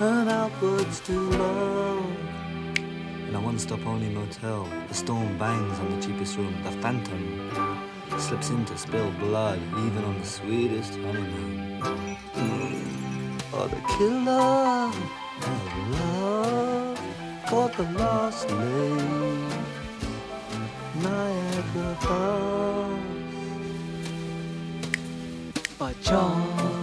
and outwards to love. In a one-stop only motel, the storm bangs on the cheapest room. The phantom slips in to spill blood, even on the sweetest honeymoon. Oh, the killer of love caught the lost lake, Niagara Falls. By John